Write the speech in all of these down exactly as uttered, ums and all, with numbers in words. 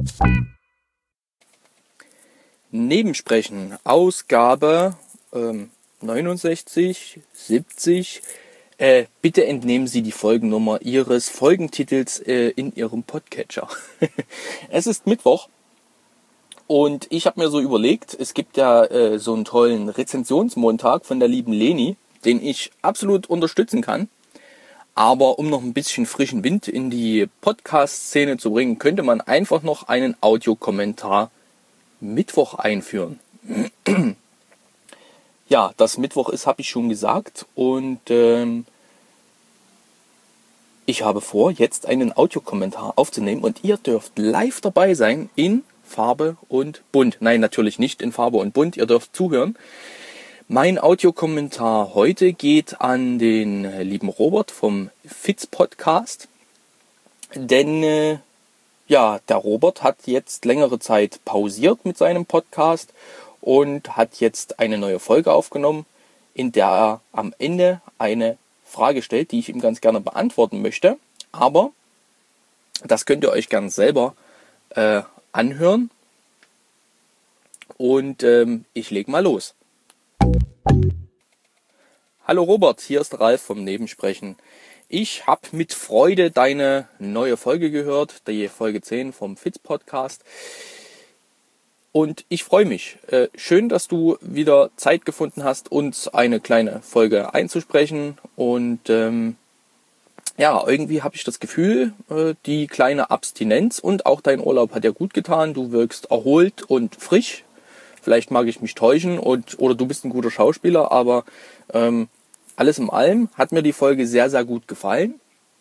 Nebensprechen, Ausgabe ähm, neunundsechzig, siebzig. Äh, bitte entnehmen Sie die Folgennummer Ihres Folgentitels äh, in Ihrem Podcatcher. Es ist Mittwoch und ich habe mir so überlegt, es gibt ja äh, so einen tollen Rezensionsmontag von der lieben Leni, den ich absolut unterstützen kann. Aber um noch ein bisschen frischen Wind in die Podcast-Szene zu bringen, könnte man einfach noch einen Audiokommentar Mittwoch einführen. Ja, dass Mittwoch ist, habe ich schon gesagt. Und ähm, ich habe vor, jetzt einen Audiokommentar aufzunehmen. Und ihr dürft live dabei sein in Farbe und Bunt. Nein, natürlich nicht in Farbe und Bunt. Ihr dürft zuhören. Mein Audiokommentar heute geht an den lieben Robert vom Fitz Podcast. Denn äh, ja, der Robert hat jetzt längere Zeit pausiert mit seinem Podcast und hat jetzt eine neue Folge aufgenommen, in der er am Ende eine Frage stellt, die ich ihm ganz gerne beantworten möchte. Aber das könnt ihr euch gerne selber äh, anhören. Und ähm, ich leg mal los. Hallo Robert, hier ist Ralf vom Nebensprechen. Ich habe mit Freude deine neue Folge gehört, die Folge zehn vom Fitz Podcast. Und ich freue mich. Äh, schön, dass du wieder Zeit gefunden hast, uns eine kleine Folge einzusprechen. Und ähm, ja, irgendwie habe ich das Gefühl, äh, die kleine Abstinenz und auch dein Urlaub hat dir gut getan. Du wirkst erholt und frisch. Vielleicht mag ich mich täuschen und oder du bist ein guter Schauspieler, aber ähm, alles in allem hat mir die Folge sehr, sehr gut gefallen.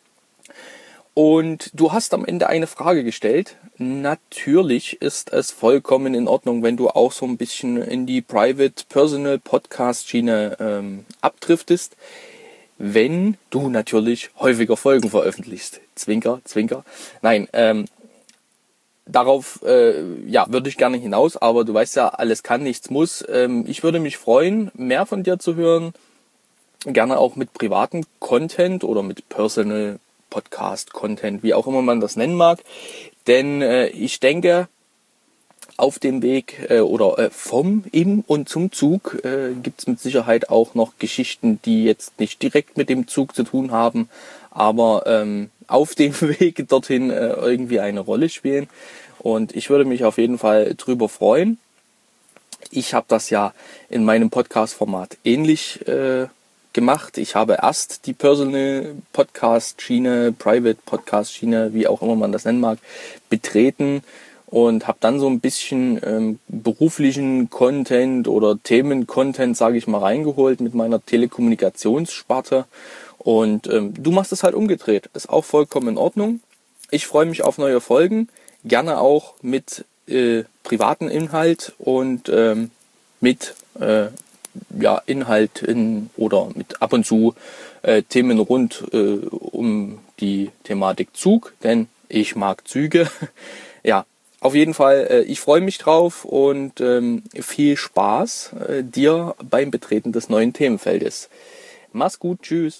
Und du hast am Ende eine Frage gestellt. Natürlich ist es vollkommen in Ordnung, wenn du auch so ein bisschen in die Private Personal Podcast Schiene ähm, abdriftest, wenn du natürlich häufiger Folgen veröffentlichst. Zwinker, zwinker. Nein, ähm, darauf äh, ja, würde ich gerne hinaus, aber du weißt ja, alles kann, nichts muss. Ähm, ich würde mich freuen, mehr von dir zu hören. Gerne auch mit privatem Content oder mit Personal Podcast Content, wie auch immer man das nennen mag. Denn äh, ich denke, auf dem Weg äh, oder äh, vom, im und zum Zug äh, gibt es mit Sicherheit auch noch Geschichten, die jetzt nicht direkt mit dem Zug zu tun haben, aber ähm, auf dem Weg dorthin äh, irgendwie eine Rolle spielen. Und ich würde mich auf jeden Fall drüber freuen. Ich habe das ja in meinem Podcast-Format ähnlich äh, gemacht. Ich habe erst die Personal Podcast Schiene, Private Podcast Schiene, wie auch immer man das nennen mag, betreten und habe dann so ein bisschen ähm, beruflichen Content oder Themen-Content, sage ich mal, reingeholt mit meiner Telekommunikationssparte. Und ähm, du machst es halt umgedreht. Ist auch vollkommen in Ordnung. Ich freue mich auf neue Folgen, gerne auch mit äh, privaten Inhalt und ähm, mit äh, ja, Inhalt in, oder mit ab und zu äh, Themen rund äh, um die Thematik Zug, denn ich mag Züge. Ja, auf jeden Fall, äh, ich freue mich drauf und ähm, viel Spaß äh, dir beim Betreten des neuen Themenfeldes. Mach's gut, tschüss.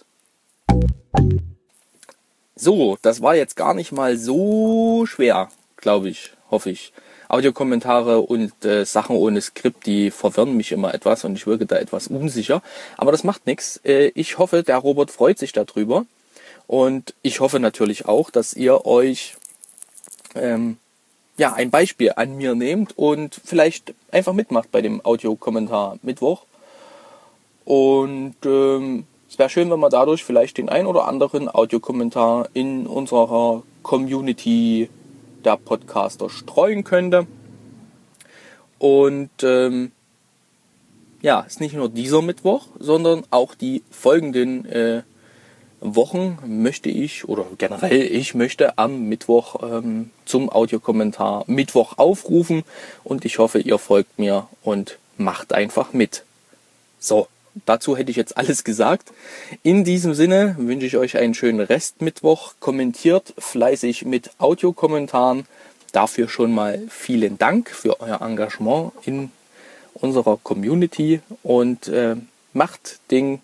So, das war jetzt gar nicht mal so schwer, glaube ich, hoffe ich. Audiokommentare und äh, Sachen ohne Skript, die verwirren mich immer etwas und ich wirke da etwas unsicher. Aber das macht nichts. Äh, ich hoffe, der Robert freut sich darüber. Und ich hoffe natürlich auch, dass ihr euch ähm, ja ein Beispiel an mir nehmt und vielleicht einfach mitmacht bei dem Audiokommentar Mittwoch. Und ähm, es wäre schön, wenn man dadurch vielleicht den ein oder anderen Audiokommentar in unserer Community der Podcaster streuen könnte. Und ähm, ja, ist nicht nur dieser Mittwoch, sondern auch die folgenden äh, Wochen möchte ich, oder generell ich möchte am Mittwoch ähm, zum Audiokommentar Mittwoch aufrufen und ich hoffe, ihr folgt mir und macht einfach mit. So, dazu hätte ich jetzt alles gesagt. In diesem Sinne wünsche ich euch einen schönen Restmittwoch. Kommentiert fleißig mit Audiokommentaren. Dafür schon mal vielen Dank für euer Engagement in unserer Community und äh, macht den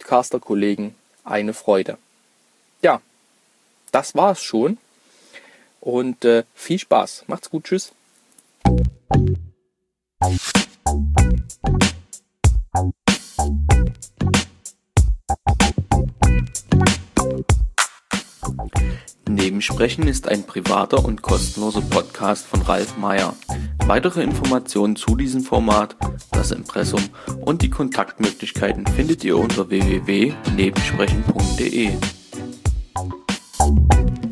Podcaster-Kollegen eine Freude. Ja, das war's schon. und äh, viel Spaß. Macht's gut, tschüss. Nebensprechen ist ein privater und kostenloser Podcast von Ralf Meyer. Weitere Informationen zu diesem Format, das Impressum und die Kontaktmöglichkeiten findet ihr unter w w w punkt nebensprechen punkt d e.